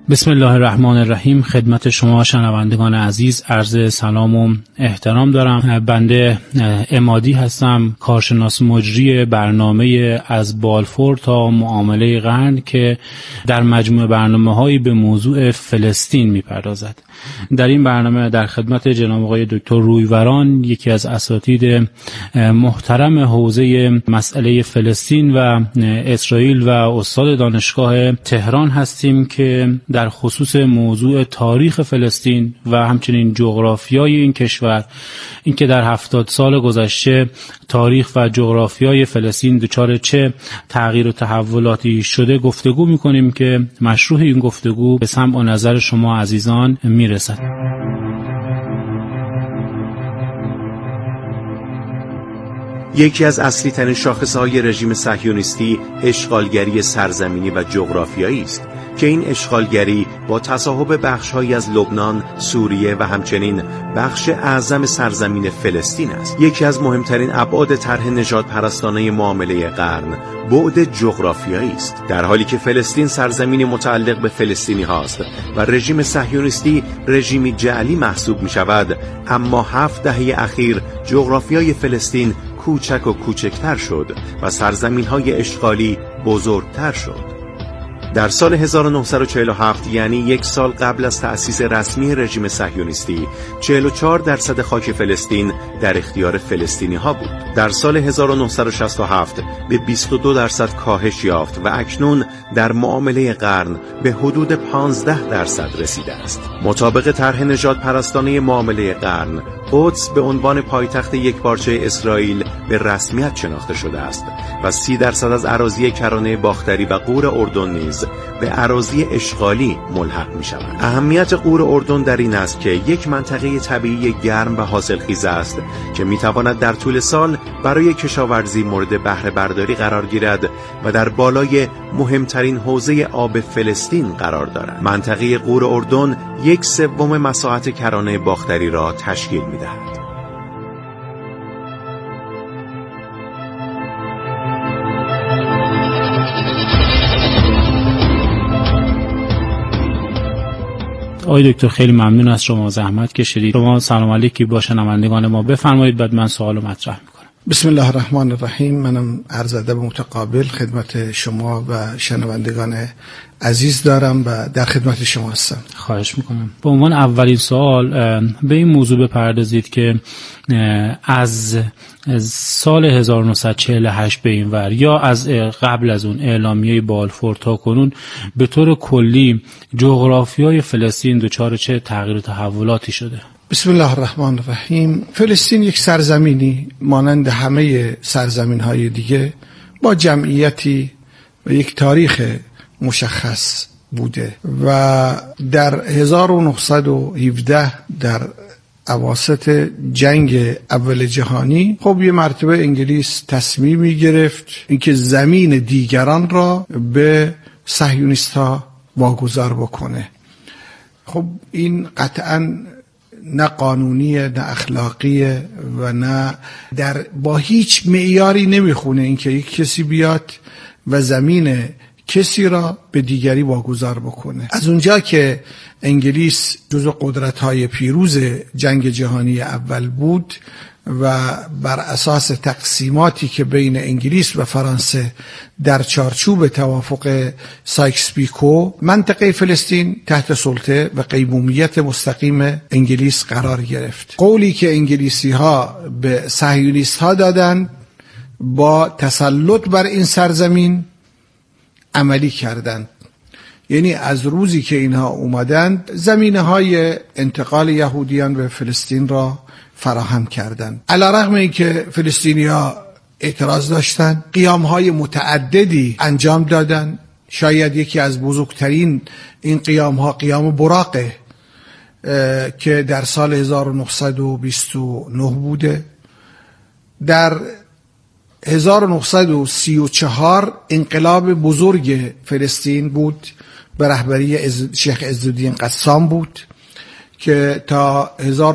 بسم الله الرحمن الرحیم. خدمت شما شنوندگان عزیز عرض سلام و احترام دارم. بنده عمادی هستم، کارشناس مجری برنامه از بالفور تا معامله قرن که در مجموع برنامه‌هایی به موضوع فلسطین میپردازد. در این برنامه در خدمت جناب آقای دکتر رویوران، یکی از اساتید محترم حوزه مسئله فلسطین و اسرائیل و استاد دانشگاه تهران هستیم که در خصوص موضوع تاریخ فلسطین و همچنین جغرافیای این کشور، اینکه در 70 سال گذشته تاریخ و جغرافیای فلسطین دچار چه تغییر و تحولاتی شده گفتگو می‌کنیم که مشروع این گفتگو به سمع و نظر شما عزیزان میرسد. یکی از اصلی ترین شاخصهای رژیم صهیونیستی اشغالگری سرزمینی و جغرافیایی است که این اشغالگری با تصاحب بخش‌هایی از لبنان، سوریه و همچنین بخش اعظم سرزمین فلسطین است. یکی از مهمترین ابعاد طرح نژادپرستانه معامله قرن بعد جغرافیایی است. در حالی که فلسطین سرزمینی متعلق به فلسطینی هاست و رژیم صهیونیستی رژیمی جعلی محسوب می شود، اما 7 دهه اخیر جغرافیای فلسطین کوچک و کوچکتر شد و سرزمین‌های اشغالی بزرگتر شد. در سال 1947 یعنی 1 سال قبل از تأسیس رسمی رژیم صهیونیستی 44% خاک فلسطین در اختیار فلسطینی ها بود. در سال 1967 به 22% کاهش یافت و اکنون در معامله قرن به حدود 15% رسیده است. مطابق طرح نژادپرستانه معامله قرن، قدس به عنوان پایتخت یکپارچه اسرائیل به رسمیت شناخته شده است و 30% از اراضی کرانه باختری و غور اردن نیز به اراضی اشغالی ملحق می شود. اهمیت غور اردن در این است که یک منطقه طبیعی گرم و حاصلخیز است که می تواند در طول سال برای کشاورزی مورد بهره برداری قرار گیرد و در بالای مهمترین حوزه آب فلسطین قرار دارد. منطقه غور اردن 1/3 مساحت کرانه باختری را تشکیل می دهد. آقای دکتر خیلی ممنون از شما، زحمت کشیدید. شما سلام علیکی با شنوندگان ما بفرمایید، بعد من سوالو مطرح میکنم. بسم الله الرحمن الرحیم. منم عرض ادب متقابل خدمت شما و شنوندگان عزیز دارم و در خدمت شما هستم. خواهش میکنم. به عنوان اولین سوال به این موضوع بپردازید که از سال 1948 به این ور یا از قبل از اون اعلامیه بالفور تا کنون به طور کلی جغرافیای فلسطین دچار چه تغییر و تحولاتی شده؟ بسم الله الرحمن الرحیم. فلسطین یک سرزمینی مانند همه سرزمین‌های دیگه با جمعیتی و یک تاریخ مشخص بوده و در 1917 در اواسط جنگ اول جهانی خب یه مرتبه انگلیس تصمیمی گرفت اینکه زمین دیگران را به صهیونیست‌ها واگذار بکنه. خب این قطعاً نه قانونیه، نه اخلاقیه و نه با هیچ معیاری نمیخونه اینکه یک کسی بیاد و زمین کسی را به دیگری واگذار بکنه. از اونجا که انگلیس جزو قدرت‌های پیروز جنگ جهانی اول بود و بر اساس تقسیماتی که بین انگلیس و فرانسه در چارچوب توافق سایکس پیکو منطقه فلسطین تحت سلطه و قیمومیت مستقیم انگلیس قرار گرفت. قولی که انگلیسی ها به صهیونیست ها دادند با تسلط بر این سرزمین عملی کردند. یعنی از روزی که اینها اومدند زمینه های انتقال یهودیان به فلسطین را فراهم کردند. علیرغم اینکه فلسطینی‌ها اعتراض داشتند، قیام‌های متعددی انجام دادند. شاید یکی از بزرگترین این قیام‌ها قیام براقه که در سال 1929 بوده. در 1934 انقلاب بزرگ فلسطین بود به رهبری شیخ عزالدین قسام بود که تا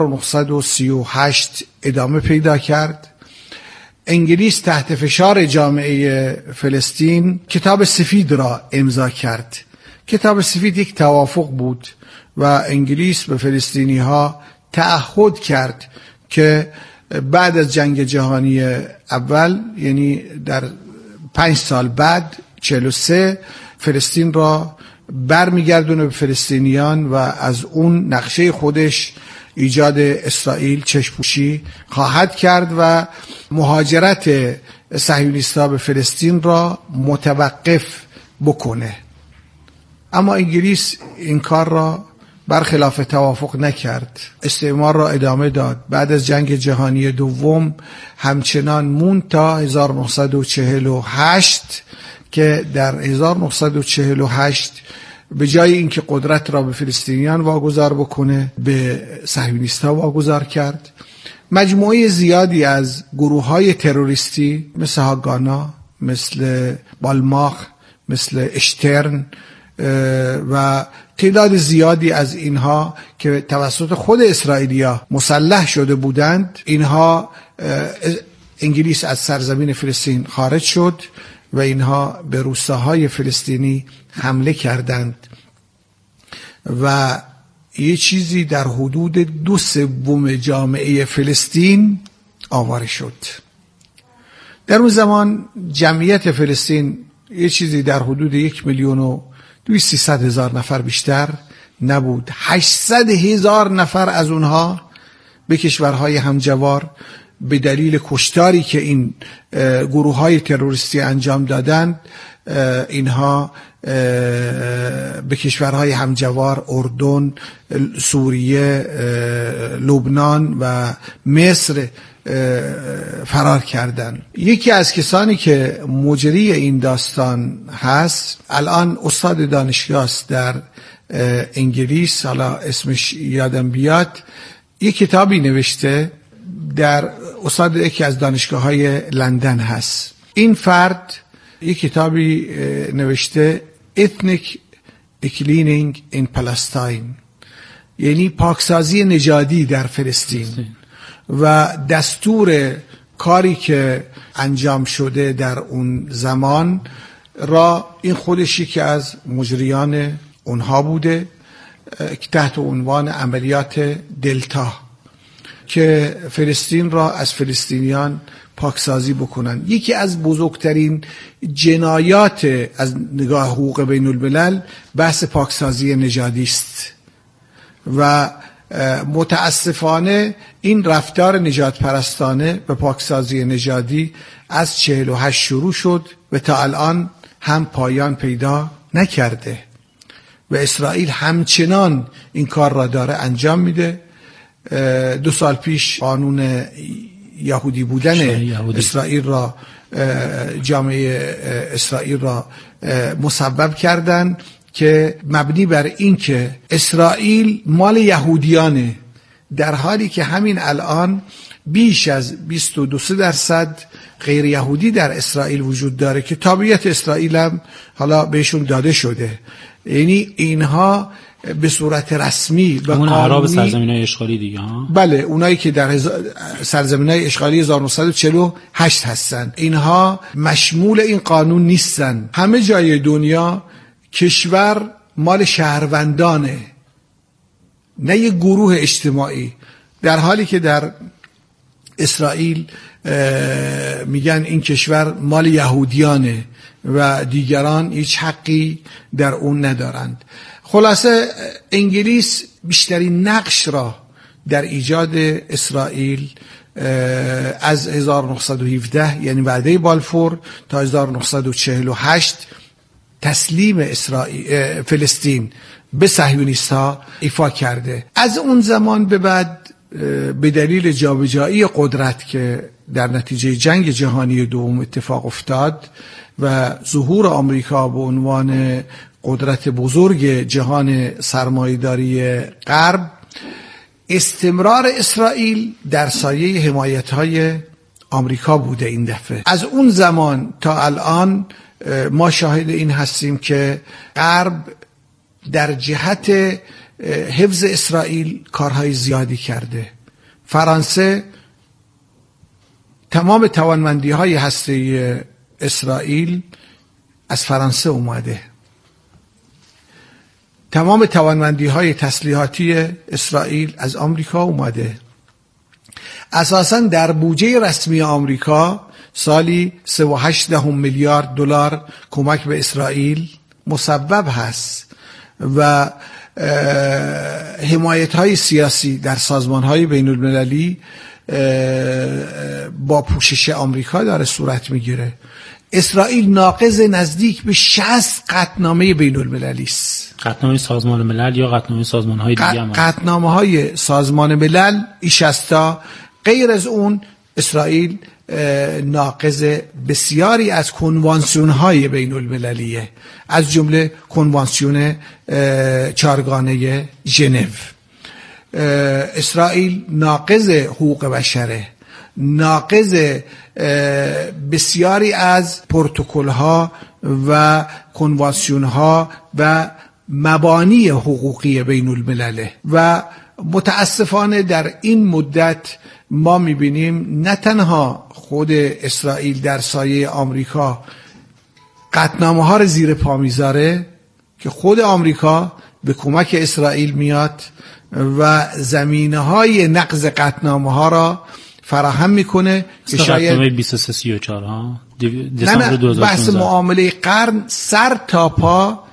1938 ادامه پیدا کرد. انگلیس تحت فشار جامعه فلسطین کتاب سفید را امضا کرد کتاب سفید یک توافق بود و انگلیس به فلسطینی ها تعهد کرد که بعد از جنگ جهانی اول، یعنی در 5 سال بعد 43، فلسطین را برمیگردونه به فلسطینیان و از اون نقشه خودش ایجاد اسرائیل چشم‌پوشی خواهد کرد و مهاجرت صهیونیست‌ها به فلسطین را متوقف بکنه. اما انگلیس این کار را برخلاف توافق نکرد، استعمار را ادامه داد. بعد از جنگ جهانی دوم همچنان موند تا 1948 که در 1948 به جای اینکه قدرت را به فلسطینیان واگذار بکنه، به صهیونیست‌ها واگذار کرد. مجموعه زیادی از گروه‌های تروریستی مثل هاگانا، مثل بالماخ، مثل اشترن و تعداد زیادی از اینها که توسط خود اسرائیلیا مسلح شده بودند، اینها انگلیس از سرزمین فلسطین خارج شد و اینها به روستاهای فلسطینی حمله کردند و یه چیزی در حدود 2/3 جامعه فلسطین آواره شد. در اون زمان جمعیت فلسطین یه چیزی در حدود 1,200,000 نفر بیشتر نبود. 800,000 نفر از اونها به کشورهای همجوار به دلیل کشتاری که این گروه‌های تروریستی انجام دادند، اینها به کشورهای همجوار اردن، سوریه، لبنان و مصر فرار کردند. یکی از کسانی که مجری این داستان هست، الان استاد دانشگاه است در انگلیس، حالا اسمش یادم بیاد، یک کتابی نوشته، در استاد یکی از دانشگاه‌های لندن هست. این فرد یک کتابی نوشته Ethnic Cleaning in Palestine، یعنی پاکسازی نژادی در فلسطین و دستور کاری که انجام شده در اون زمان را. این خودش یکی از مجریان اونها بوده تحت عنوان عملیات دلتا که فلسطین را از فلسطینیان پاکسازی بکنن. یکی از بزرگترین جنایات از نگاه حقوق بین الملل بحث پاکسازی نژادی است و متاسفانه این رفتار نژاد پرستانه به پاکسازی نژادی از 48 شروع شد و تا الان هم پایان پیدا نکرده و اسرائیل همچنان این کار را داره انجام میده. 2 سال پیش قانون یهودی بودن اسرائیل را، جامعه اسرائیل را مسبب کردن که مبنی بر این که اسرائیل مال یهودیانه، در حالی که همین الان بیش از 22% غیر یهودی در اسرائیل وجود داره که تابعیت اسرائیل هم حالا بهشون داده شده. یعنی اینها به صورت رسمی و قانونی اعراب سرزمین‌های اشغالی دیگه ها؟ بله، اونایی که در سرزمین‌های اشغالی 1948 هستن، اینها مشمول این قانون نیستن. همه جای دنیا کشور مال شهروندانه، نه یک گروه اجتماعی، در حالی که در اسرائیل میگن این کشور مال یهودیانه و دیگران هیچ حقی در اون ندارند. خلاصه انگلیس بیشترین نقش را در ایجاد اسرائیل از 1917 یعنی وعده بالفور تا 1948 تسلیم فلسطین به صهیونیست‌ها ایفا کرده. از اون زمان به بعد به دلیل جابجایی قدرت که در نتیجه جنگ جهانی دوم اتفاق افتاد و ظهور آمریکا به عنوان قدرت بزرگ جهان سرمایه‌داری غرب، استمرار اسرائیل در سایه حمایت‌های آمریکا بوده. این دفعه از اون زمان تا الان ما شاهد این هستیم که غرب در جهت حفظ اسرائیل کارهای زیادی کرده. فرانسه تمام توانمندی‌های هسته‌ای اسرائیل از فرانسه اومده تمام توانمندی‌های تسلیحاتی اسرائیل از آمریکا اومده. اساساً در بودجه رسمی آمریکا سالی 3.8 میلیارد دلار کمک به اسرائیل مسبب هست و حمایت‌های سیاسی در سازمان‌های بین‌المللی با پوشش آمریکا داره صورت میگیره. اسرائیل ناقض نزدیک به 60 قطعنامه بین‌المللی است. قطعنامه سازمان ملل یا قطعنامه سازمان‌های دیگه هم؟ قطعنامه‌های سازمان ملل این 60 غیر از اون اسرائیل ناقض بسیاری از کنوانسیون‌های بین‌المللیه، از جمله کنوانسیون چهارگانه ژنو. اسرائیل ناقض حقوق بشره، ناقض بسیاری از پروتکل‌ها و کنوانسیون‌ها و مبانی حقوقی بین‌الملله و متاسفانه در این مدت ما می‌بینیم نه تنها خود اسرائیل در سایه آمریکا قطعنامه‌ها رو زیر پا میذاره که خود آمریکا به کمک اسرائیل میاد و زمینه‌های نقض قطعنامه‌ها را فراهم میکنه که شاید 2334 ها دسامبر 2015 بحث معامله قرن سر تا پا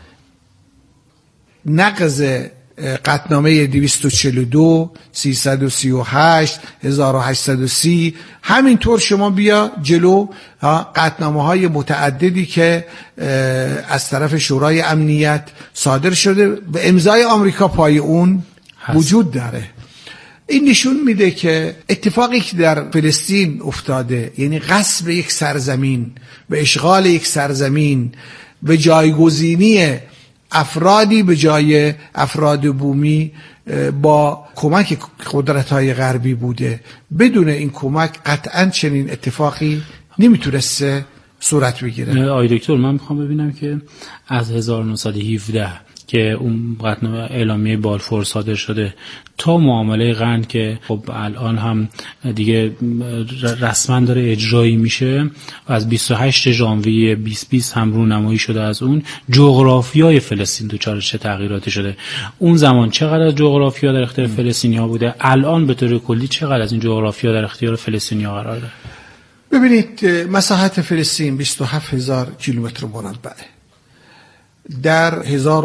نقض قطعنامه 242 338 1830 همینطور شما بیا جلو قطعنامه‌های متعددی که از طرف شورای امنیت صادر شده و امضای آمریکا پای اون وجود داره. این نشون میده که اتفاقی که در فلسطین افتاده، یعنی غصب یک سرزمین و اشغال یک سرزمین و جایگزینی افرادی به جای افراد بومی با کمک قدرت‌های غربی بوده. بدون این کمک قطعاً چنین اتفاقی نمیتونسته صورت بگیره. آقای دکتر، من میخوام ببینم که از 1917 که اون قطعنامه اعلامیه بالفور صادر شده تا معامله قرن که خب الان هم دیگه رسما داره اجرایی میشه، از 28 ژانویه 2020 هم رونمایی شده از اون، جغرافیای فلسطین دچار چه تغییراتی شده؟ اون زمان چقدر از جغرافیا در اختیار فلسطینی‌ها بوده؟ الان به طور کلی چقدر از این جغرافیا در اختیار فلسطینی‌ها قرار داره؟ ببینید مساحت فلسطین 27000 کیلومتر مربع. در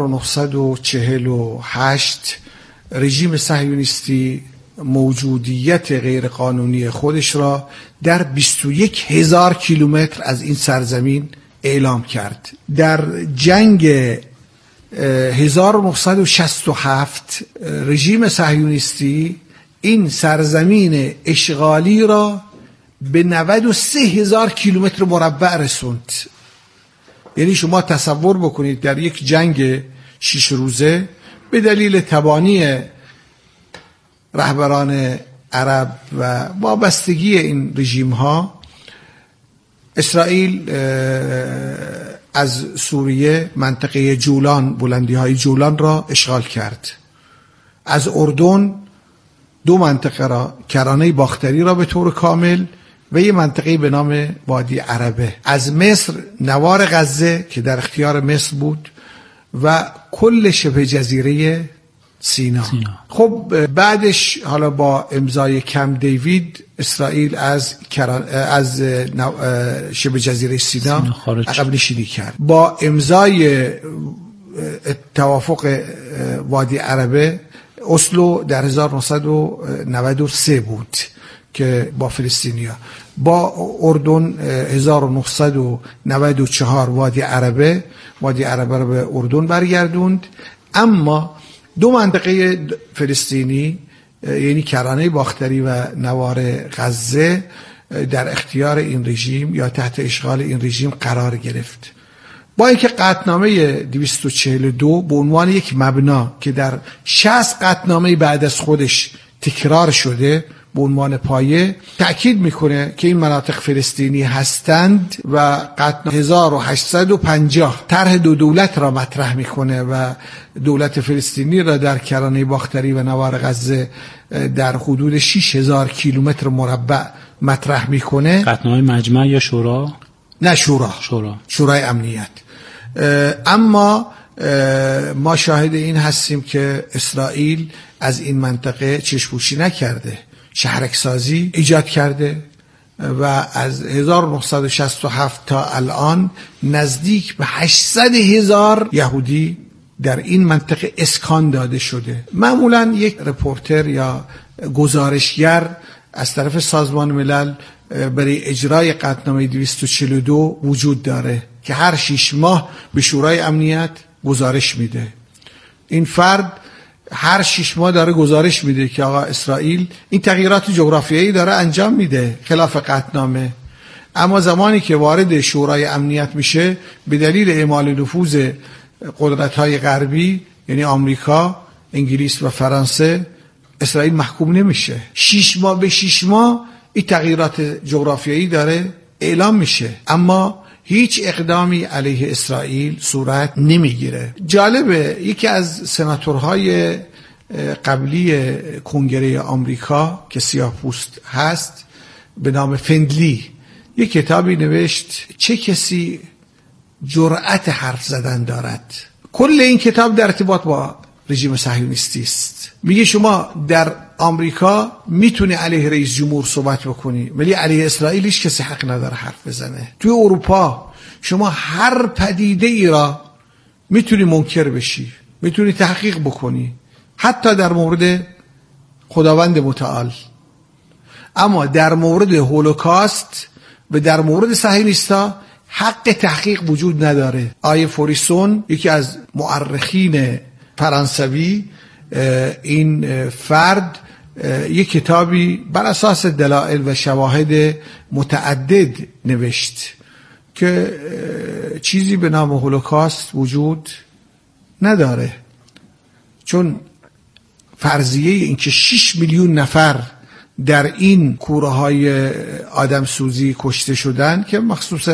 1948 رژیم صهیونیستی موجودیت غیرقانونی خودش را در 21000 کیلومتر از این سرزمین اعلام کرد. در جنگ 1967 رژیم صهیونیستی این سرزمین اشغالی را به 93000 کیلومتر مربع رسوند. یعنی شما تصور بکنید در یک جنگ 6 روزه به دلیل تبانی رهبران عرب و وابستگی این رژیم ها، اسرائیل از سوریه منطقه جولان، بلندی های جولان را اشغال کرد. از اردن 2 منطقه را، کرانه باختری را به طور کامل و یه منطقه به نام وادی عربه. از مصر نوار غزه که در اختیار مصر بود و کل شبه جزیره سینا. خب بعدش حالا با امضای کمپ دیوید اسرائیل از شبه جزیره سینا عقب نشینی کرد. با امضای توافق وادی عربه اسلو در 1993 بود که با فلسطینیا، با اردن 1994 وادی عربه رو به اردن برگردوند. اما 2 منطقه فلسطینی یعنی کرانه باختری و نوار غزه در اختیار این رژیم یا تحت اشغال این رژیم قرار گرفت. با اینکه قطعنامه 242 به عنوان یک مبنا که در 60 قطعنامه بعد از خودش تکرار شده به عنوان پایه تأکید میکنه که این مناطق فلسطینی هستند و قطعنامه 1850 طرح 2 دولت را مطرح میکنه و دولت فلسطینی را در کرانه باختری و نوار غزه در حدود 6000 کیلومتر مربع مطرح میکنه. قطعنامه مجمع یا شورا؟ نه، شورای امنیت. اما ما شاهد این هستیم که اسرائیل از این منطقه چشم‌پوشی نکرده، شهرک‌سازی ایجاد کرده و از 1967 تا الان نزدیک به 800,000 یهودی در این منطقه اسکان داده شده. معمولا یک رپورتر یا گزارشگر از طرف سازمان ملل برای اجرای قطعنامه 242 وجود داره که هر 6 ماه به شورای امنیت گزارش میده. این فرد هر 6 ماه داره گزارش میده که آقا اسرائیل این تغییرات جغرافیایی داره انجام میده خلاف قطعنامه، اما زمانی که وارد شورای امنیت میشه به دلیل اعمال نفوذ قدرت‌های غربی یعنی آمریکا، انگلیس و فرانسه اسرائیل محکوم نمیشه. 6 ماه به 6 ماه این تغییرات جغرافیایی داره اعلام میشه، اما هیچ اقدامی علیه اسرائیل صورت نمیگیره. جالبه یکی از سناتورهای قبلی کنگره آمریکا که سیاه‌پوست هست به نام فندلی یک کتابی نوشت چه کسی جرأت حرف زدن دارد. کل این کتاب در ارتباط با رژیم صهیونیستی است. میگه شما در آمریکا میتونی علیه رئیس جمهور صحبت بکنی ولی علیه اسرائیل هیچ کسی حق نداره حرف بزنه. توی اروپا شما هر پدیده ای را میتونی منکر بشی، میتونی تحقیق بکنی، حتی در مورد خداوند متعال، اما در مورد هولوکاست و در مورد صهیونیستا حق تحقیق وجود نداره. آیه فوریسون یکی از مورخین فرانسوی این فرد یک کتابی بر اساس دلایل و شواهد متعدد نوشت که چیزی به نام هولوکاست وجود نداره، چون فرضیه این که 6 میلیون نفر در این کوره‌های آدمسوزی کشته شدن که مخصوص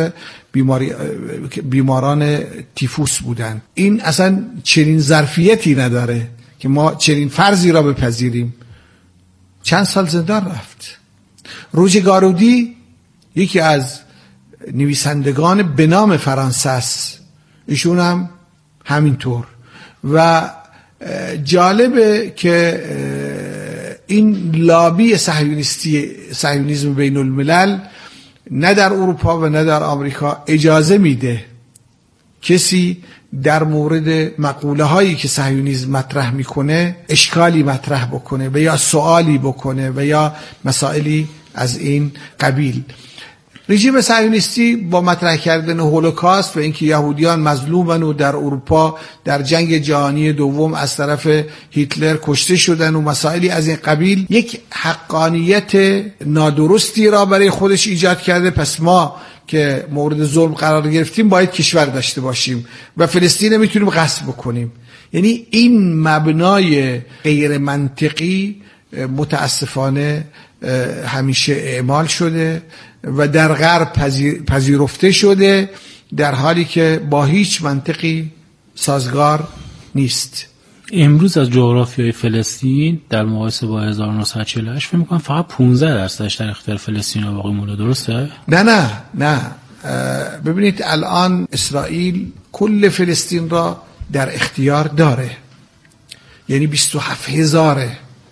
بیماران تیفوس بودن، این اصلا چنین ظرفیتی نداره که ما چنین فرضی را بپذیریم. چند سال زندان رفت. روژه گارودی یکی از نویسندگان به نام فرانسه است، ایشون هم همینطور. و جالبه که این لابی صهیونیسم بین الملل نه در اروپا و نه در آمریکا اجازه میده کسی در مورد مقوله هایی که صهیونیسم مطرح میکنه اشکالی مطرح بکنه و یا سوالی بکنه و یا مسائلی از این قبیل. رژیم صهیونیستی با مطرح کردن هولوکاست و اینکه یهودیان مظلومن و در اروپا در جنگ جهانی دوم از طرف هیتلر کشته شدن و مسائلی از این قبیل یک حقانیت نادرستی را برای خودش ایجاد کرده. پس ما که مورد ظلم قرار گرفتیم باید کشور داشته باشیم و فلسطین میتونیم غصب بکنیم. یعنی این مبنای غیر منطقی متاسفانه همیشه اعمال شده و در غرب پذیرفته شده، در حالی که با هیچ منطقی سازگار نیست. امروز از جغرافیای فلسطین در مقایسه با 1948 فکر می‌کنم فقط 15% در اختیار فلسطینی‌ها باقی مونده، درسته؟ نه. ببینید الان اسرائیل کل فلسطین را در اختیار داره، یعنی 27,000.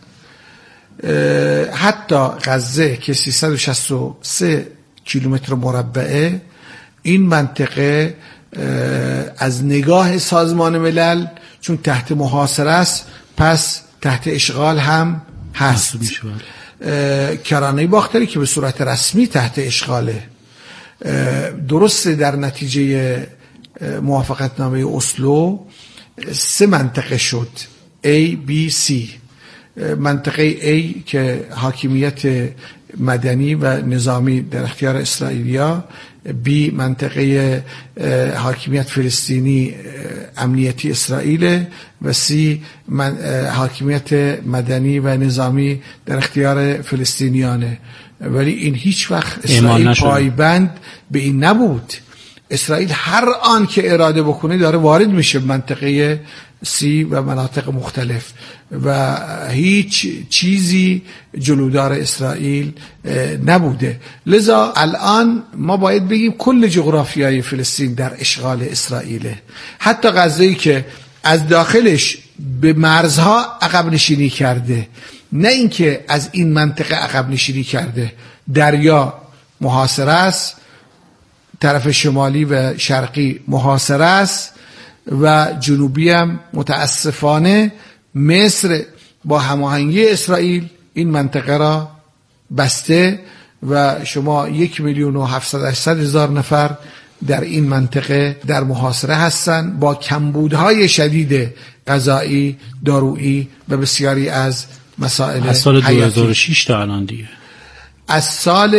حتی غزه که 363 کیلومتر مربعه، این منطقه از نگاه سازمان ملل چون تحت محاصره است پس تحت اشغال هم هست. کرانه باختری که به صورت رسمی تحت اشغاله. درسته در نتیجه موافقتنامه اسلو 3 منطقه شد A, B, C. منطقه A که حاکمیت مدنی و نظامی در اختیار اسرائیلیا، B منطقه حاکمیت فلسطینی امنیتی اسرائیل و C حاکمیت مدنی و نظامی در اختیار فلسطینیانه. ولی این هیچ وقت اسرائیل پایبند به این نبود اسرائیل هر آن که اراده بکنه داره وارد میشه منطقه سی و مناطق مختلف و هیچ چیزی جلودار اسرائیل نبوده. لذا الان ما باید بگیم کل جغرافیای فلسطین در اشغال اسرائیله، حتی غزه‌ای که از داخلش به مرزها عقب نشینی کرده، نه اینکه از این منطقه عقب نشینی کرده. دریا محاصره است، طرف شمالی و شرقی محاصره است و جنوبی هم متاسفانه مصر با هماهنگی اسرائیل این منطقه را بسته و شما 1,700,000 نفر در این منطقه در محاصره هستند با کمبودهای شدید غذایی، دارویی و بسیاری از مسائل. از سال 2006 تا الان دیگه، از سال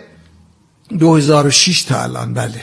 2006 تا الان. بله.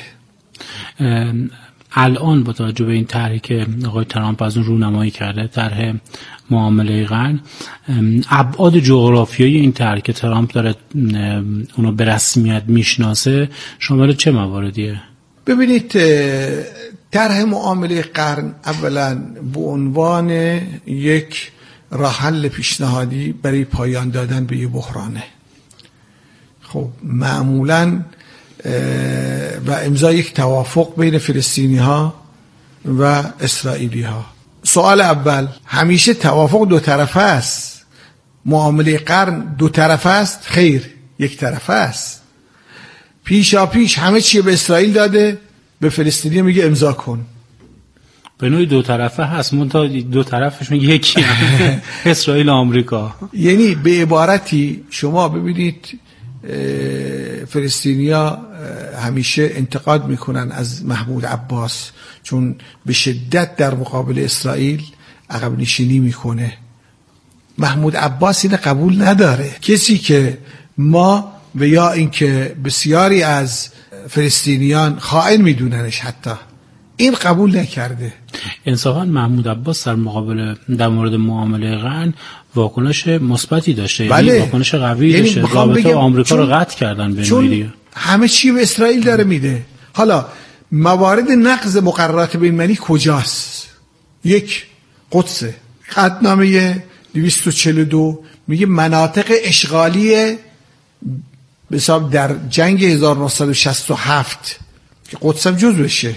الان با توجه به این طرحی که آقای ترامپ از اون رونمایی کرده، طرح معامله قرن، ابعاد جغرافیایی این طرح که ترامپ داره اونو به رسمیت میشناسه شامل چه مواردیه؟ ببینید، طرح معامله قرن اولا به عنوان یک راه حل پیشنهادی برای پایان دادن به یه بحرانه. خب معمولاً و امضای یک توافق بین فلسطینی ها و اسرائیلی ها. سوال اول، همیشه توافق دو طرفه است؟ معامله قرن دو طرفه است؟ خیر، یک طرفه است. پیشا پیش همه چی به اسرائیل داده، به فلسطینی میگه امضا کن. به نوعی دو طرفه هست، منتها دو طرفش میگه یکی اسرائیل و آمریکا. یعنی به عبارتی شما ببینید فلسطینیا همیشه انتقاد میکنن از محمود عباس چون به شدت در مقابل اسرائیل عقب نشینی میکنه. محمود عباس این قبول نداره. کسی که ما و یا اینکه بسیاری از فلسطینیان خائن میدوننش، حتی این قبول نکرده. انصافا محمود عباس در مورد معامله قرن واکنش مثبتی داشته. بله. یعنی واکنش قوی داشته. رابطه آمریکا رو قطع کردن به چون همه چی به اسرائیل داره میده. حالا موارد نقض مقررات بین‌المللی کجاست؟ یک، قدس. قطعنامه 242 میگه مناطق اشغالی به حساب در جنگ 1967 که قدس هم جز بشه،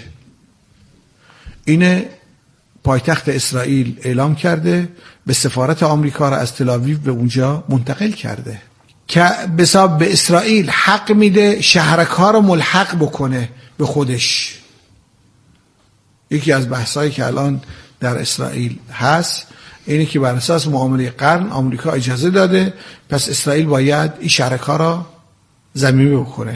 اینه پایتخت اسرائیل اعلام کرده، به سفارت آمریکا را از تل‌آویو به اونجا منتقل کرده که به حساب به اسرائیل حق میده شهرک‌ها رو ملحق بکنه به خودش. یکی از بحثایی که الان در اسرائیل هست اینه که بر اساس معامله قرن آمریکا اجازه داده، پس اسرائیل باید این شهرک‌ها را ضمیمه بکنه.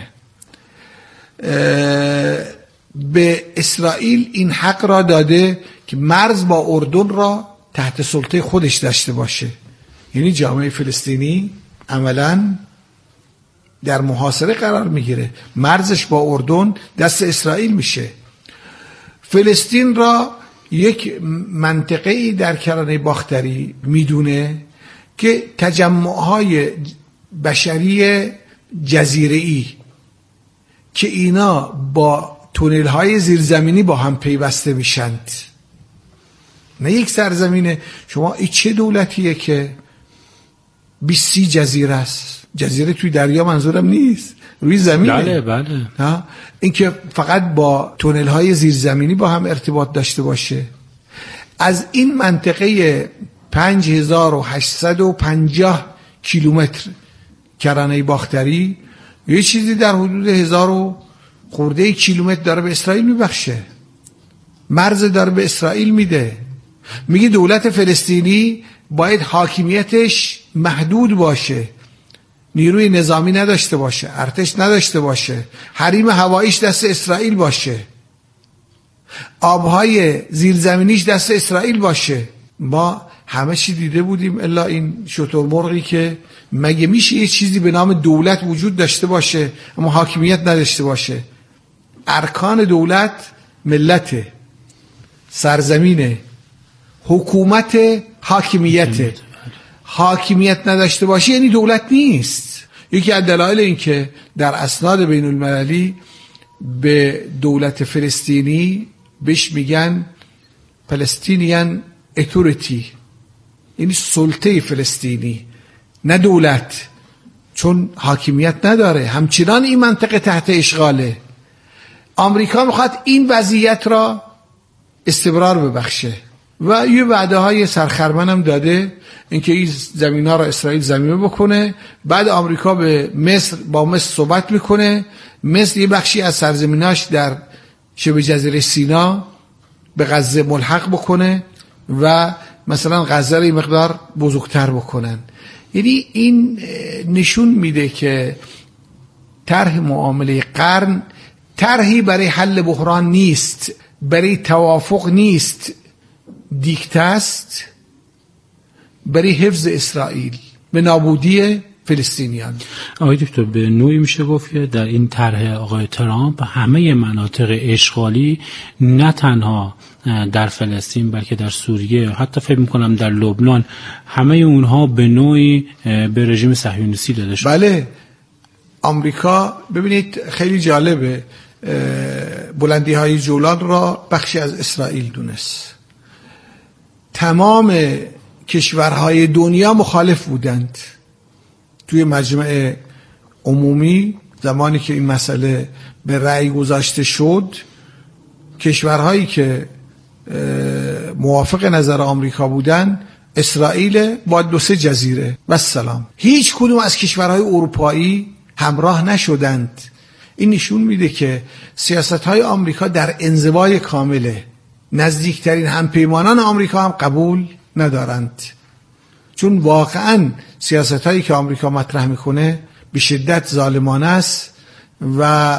به اسرائیل این حق را داده که مرز با اردن را تحت سلطه خودش داشته باشه. یعنی جامعه فلسطینی عملاً در محاصره قرار میگیره، مرزش با اردن دست اسرائیل میشه. فلسطین را یک منطقه‌ای در کرانه باختری میدونه که تجمع‌های بشری جزیره‌ای که اینا با تونل‌های زیرزمینی با هم پیوسته میشند، نه یک سرزمینه. شما این چه دولتیه که 20 جزیره است؟ جزیره توی دریا منظورم نیست، روی زمینه. بله. این که فقط با تونل‌های زیرزمینی با هم ارتباط داشته باشه. از این منطقه 5850 کیلومتر کرانه باختری یه چیزی در حدود 1000 خورده کیلومتر داره به اسرائیل میبخشه، مرز داره به اسرائیل میده. میگه دولت فلسطینی باید حاکمیتش محدود باشه، نیروی نظامی نداشته باشه، ارتش نداشته باشه، حریم هواییش دست اسرائیل باشه، آبهای زیرزمینیش دست اسرائیل باشه. ما همه چی دیده بودیم الا این شترمرغی که مگه میشه یه چیزی به نام دولت وجود داشته باشه اما حاکمیت نداشته باشه؟ ارکان دولت ملت، سرزمین، حکومت، حاکمیت. حاکمیت نداشته باشه یعنی دولت نیست. یکی از دلایل این که در اسناد بین المللی به دولت فلسطینی بهش میگن پلستینیان اتوریتی، یعنی سلطه فلسطینی، نه دولت، چون حاکمیت نداره، همچنان این منطقه تحت اشغاله. آمریکا میخواد این وضعیت را استمرار ببخشه و یه وعده های سرخرمن هم داده اینکه این زمین ها را اسرائیل ضمیمه بکنه. بعد آمریکا با مصر صحبت میکنه، مصر یه بخشی از سرزمیناش در شبه جزیره سینا به غزه ملحق بکنه و مثلا غزه را یه مقدار بزرگتر بکنن. یعنی این نشون میده که طرح معامله قرن طرحی برای حل بحران نیست، برای توافق نیست، دیکته است برای حفظ اسرائیل به نابودی فلسطینیان. آقای دکتر، به نوعی میشه گفت که در این طرح آقای ترامپ همه مناطق اشغالی نه تنها در فلسطین بلکه در سوریه، حتی فکر میکنم در لبنان، همه اونها به نوعی به رژیم صهیونیستی داده شد. بله، آمریکا ببینید خیلی جالبه، بلندی های جولان را بخشی از اسرائیل دونست. تمام کشورهای دنیا مخالف بودند. توی مجمع عمومی زمانی که این مسئله به رأی گذاشته شد، کشورهایی که موافق نظر آمریکا بودن اسرائیل با 2-3 جزیره و السلام. هیچ کدوم از کشورهای اروپایی همراه نشدند. این نشون میده که سیاست‌های آمریکا در انزوای کامله. نزدیکترین همپیمانان آمریکا هم قبول ندارند، چون واقعا سیاست‌هایی که آمریکا مطرح میکنه به شدت ظالمانه است و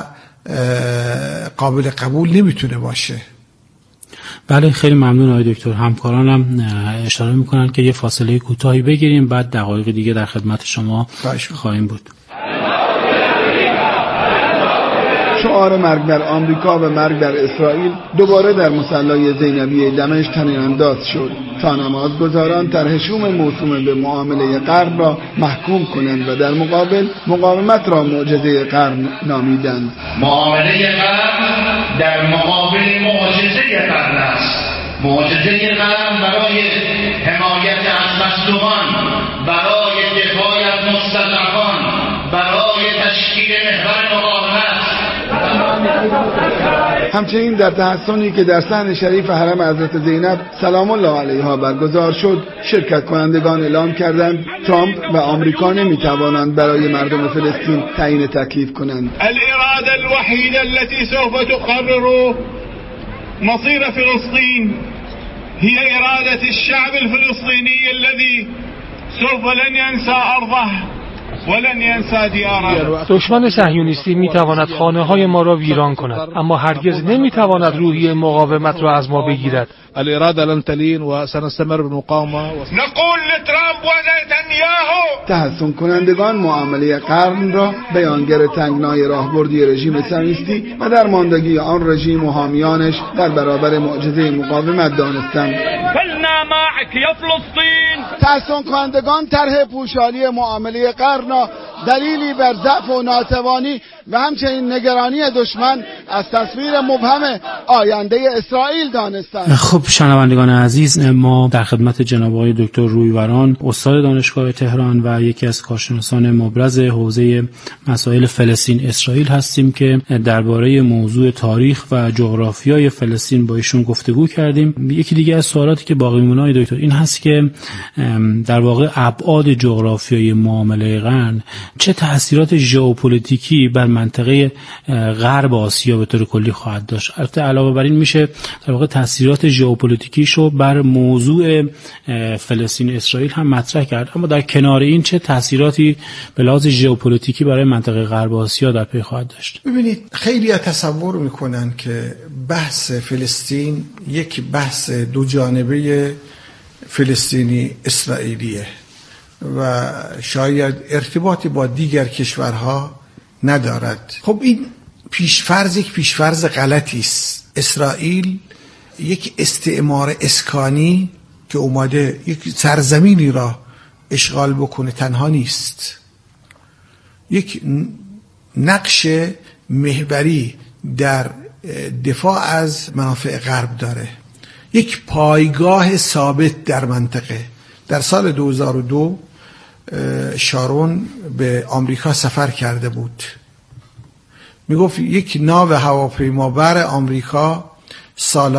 قابل قبول نمیتونه باشه. بله، خیلی ممنون آقای دکتر. همکارانم اشاره میکنن که یه فاصله کوتاهی بگیریم، بعد دقایق دیگه در خدمت شما خواهیم بود. شعار مرگ بر آمریکا و مرگ بر اسرائیل دوباره در مصلی زینبیه دمشق طنین انداز شد تا نمازگزاران طرح شوم موسوم به معامله قرن را محکوم کنند و در مقابل مقاومت را معجزه قرن نامیدند. معامله قرن در مقابل معجزه قرن است. معجزه قرن برای حمایت از مظلومان، برای دفاع از مستضعفان، برای تشکیل محور مقاومت. همچنین در تحسنی که در صحن شریف حرم حضرت زینب سلام الله علیها برگزار شد، شرکت کنندگان اعلام کردند ترامپ و آمریکا نمیتوانند برای مردم فلسطین تعیین تکلیف کنند. الاراده الوحيده التي سوف تقرر مصير فلسطين هي اراده الشعب الفلسطيني الذي سوف لن ينسى ارضه ولن ينسى دیاره. دشمن صهیونیستی میتواند خانه‌های ما را ویران کند، اما هرگز نمیتواند روحیه مقاومت را از ما بگیرد. الاراده لن تلين وسنستمر بالمقاومه. نقول لترامپ و نتانیاهو. تحسن کنندگان معامله قرن را بیانگر تنگنای راهبردی رژیم صهیونیستی و در ماندگی آن رژیم و حامیانش در برابر معجزه مقاومت دانستند. فلنا معك یا فلسطین. تحسن کنندگان طرح پوشالی معامله قرن را دلیلی بر ضعف و ناتوانی و همچنین نگرانی دشمن از تصویر مبهم آینده اسرائیل دانستند. خب شنوندگان عزیز، ما در خدمت جناب آقای دکتر رویوران، استاد دانشگاه تهران و یکی از کارشناسان مبرز حوزه مسائل فلسطین اسرائیل هستیم که درباره موضوع تاریخ و جغرافیای فلسطین با ایشون گفتگو کردیم. یکی دیگه از سوالاتی که باقی مونده آقای دکتر این هست که در واقع ابعاد جغرافیایی معامله قرن چه تأثیرات ژئوپلیتیکی بر منطقه غرب آسیا به طور کلی خواهد داشت. البته علاوه بر این میشه در واقع تأثیرات ژئوپلیتیکیشو بر موضوع فلسطین اسرائیل هم مطرح کرد، اما در کنار این چه تأثیراتی به لحاظ ژئوپلیتیکی برای منطقه غرب آسیا در پی خواهد داشت؟ ببینید، خیلی تصور میکنن که بحث فلسطین یک بحث دو جانبه فلسطینی اسرائیلیه و شاید ارتباطی با دیگر کشورها ندارد. خب این پیشفرض غلطی است. اسرائیل یک استعمار اسکانی که اومده یک سرزمینی را اشغال بکنه تنها نیست، یک نقش محوری در دفاع از منافع غرب داره، یک پایگاه ثابت در منطقه. در سال 2002 شارون به آمریکا سفر کرده بود، میگفت یک ناو هواپیمابر آمریکا سال